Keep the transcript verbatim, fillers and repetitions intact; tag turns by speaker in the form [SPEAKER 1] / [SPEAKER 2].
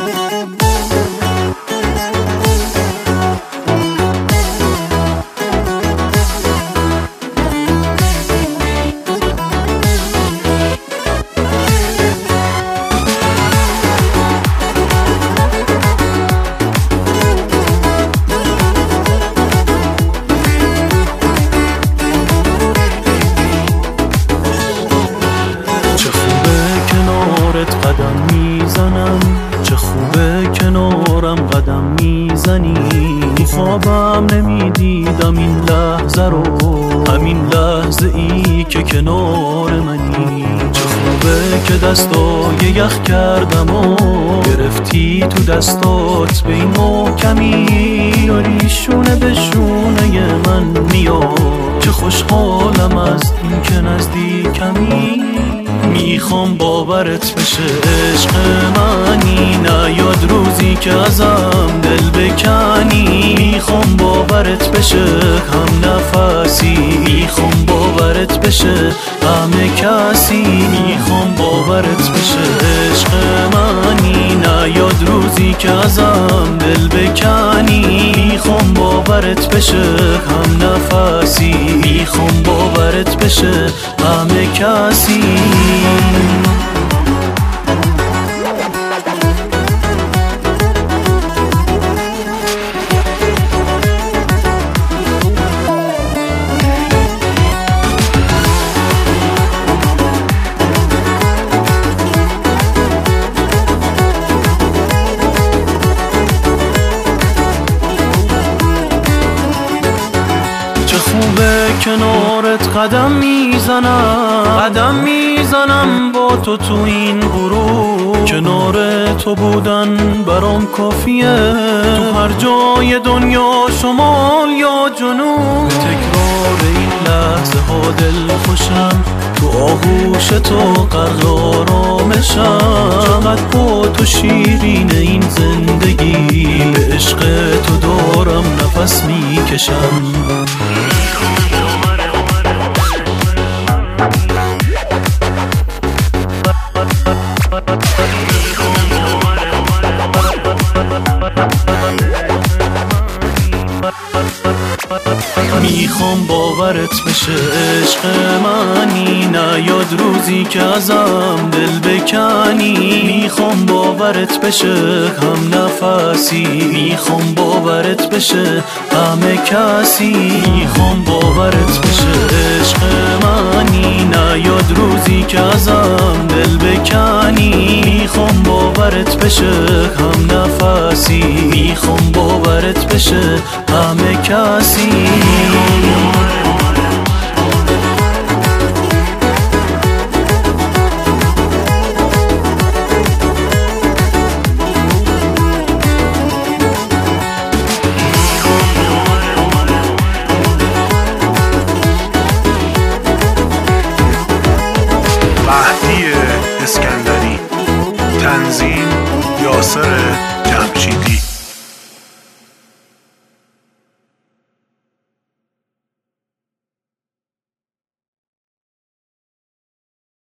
[SPEAKER 1] قدم میزنم، چه خوبه کنارم قدم میزنی. خوابم نمیدیدم این لحظه رو، همین لحظه ای که کنار منی. چه خوبه که دستای یخ کردم و گرفتی تو دستات به این محکمی. داری شونه به شونه من میاد، چه خوشحالم از این که نزدیکمی. میخوام باورت بشه عشق منی، نیاد روزی که ازم دل بکنی. میخوام باورت بشه هم نفسی، میخوام باورت بشه همه کسی. میخوام باورت بشه عشق منی، نیاد روزی که ازم دل بکنی. میخوام باورت بشه هم نفسی، میخوام باورت بشه همه کسی. چه خوبه کنارت قدم میزنم، قدم میزنم با تو تو این غروب. کنار تو بودن برام کافیه، تو هر جای دنیا، شمال یا جنوب. به تکرار این لحظه ها دل خوشم، تو آغوش تو قرار آرامشم. چقدر با تو شیرین این زندگی، به عشق تو دارم نفس میکشم. میخوام باورت بشه عشق منی، نیاد روزی که ازم دل بکنی. میخوام باورت بشه هم نفسی، میخوام باورت بشه همه کسی. میخوام باورت بشه عشق منی، نیاد روزی که ازم دل بکنی. میخوام باورت بشه هم نفسی، میخوام باورت بشه همه کسی.
[SPEAKER 2] مهدی اسکندری، تنظیم یاسر